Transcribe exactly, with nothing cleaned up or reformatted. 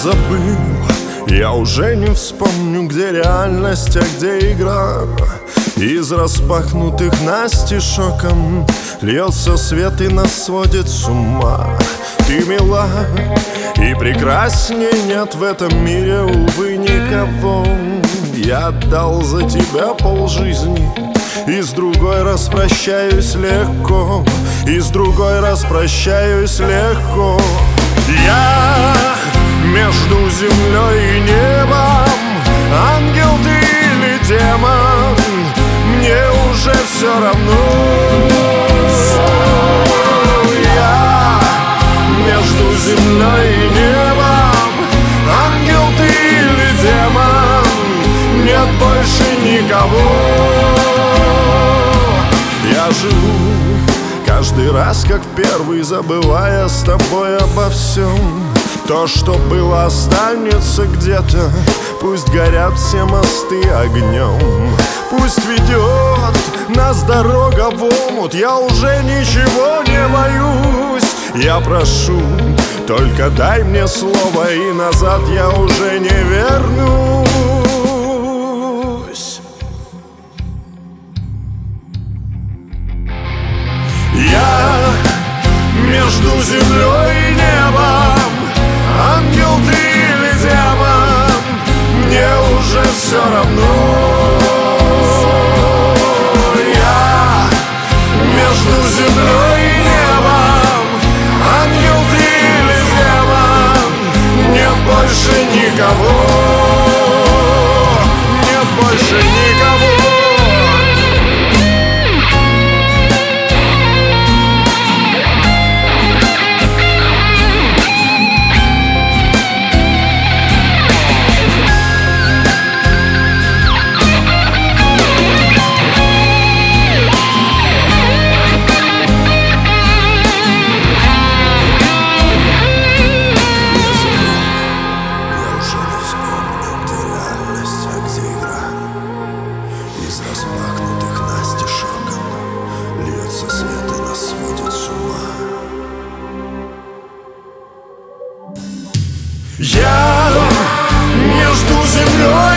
забыл, я уже не вспомню, где реальность, а где игра. Из распахнутых настежь окон льется свет и нас сводит с ума. Ты мила, и прекрасней нет в этом мире, увы, никого. Я отдал за тебя полжизни, и с другой распрощаюсь легко, и с другой распрощаюсь легко. Я между землей и небом, ангел ты или демон, мне уже все равно. Я между землей и небом, ангел ты или демон, нет больше никого. Я живу каждый раз, как первый, забывая с тобой обо всем. То, что было, останется где-то. Пусть горят все мосты огнем, пусть ведет нас дорога в омут. Я уже ничего не боюсь. Я прошу, только дай мне слово, и назад я уже не вернусь. Я между землей и небом, ангел ты или демон, мне уже все равно. Я между землей и небом, ангел ты или демон, нет больше никого, нет больше никого. Из распахнутых настежь окон льется свет и нас сводит с ума. Я между землей